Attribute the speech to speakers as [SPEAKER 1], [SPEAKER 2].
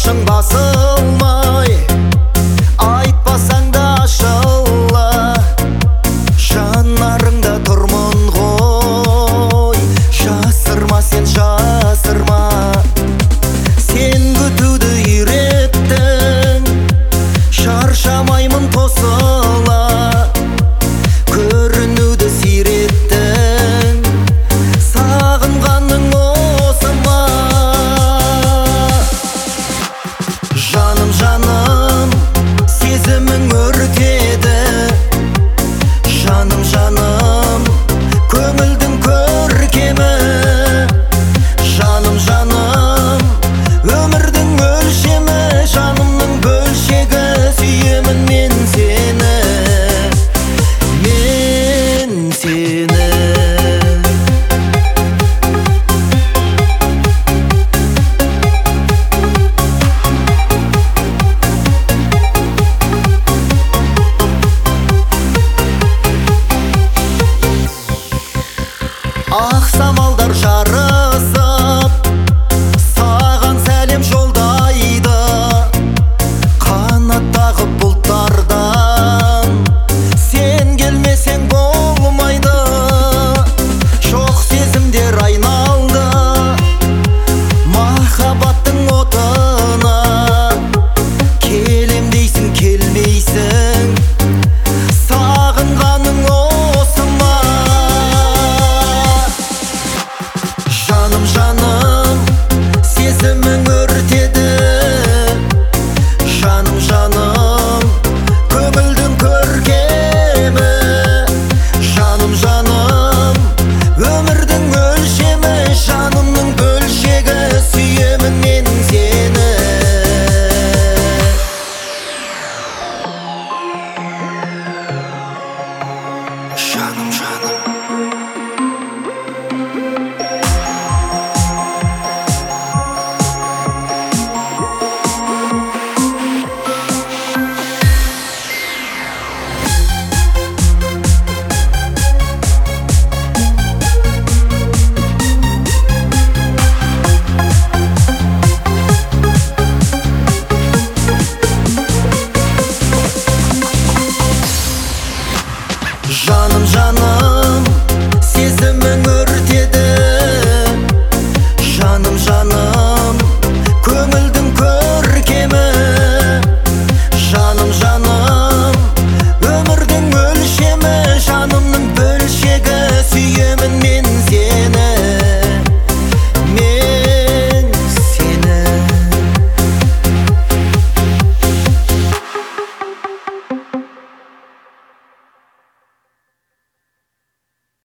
[SPEAKER 1] шың басылмай, айтпасаң да ашыла. Жанарыңда тұрмын ғой, жасырма сен, жасырма. Сен күтуді үйреттің, шаршамаймын тосыла. Көрінуді сиреттің, сағынғаның осы ма? Жаным, жаным, сезімің өртеді. Жаным, жаным, көңілдің көркемі. Жаным, жаным, өмірдің өлшемі. Жанымның бөлшегі, сүйемін мен сені, мен сені. Ақ самалдар жарысып, саған сәлем жолдайды. Қанаттағы бұлттардан сен келмесең болмайды. Жоқ сезімдер айналды махаббаттың отына. Келем дейсің, келмейсің, сағынғаның осы ма? Жаным, жаным, сезімің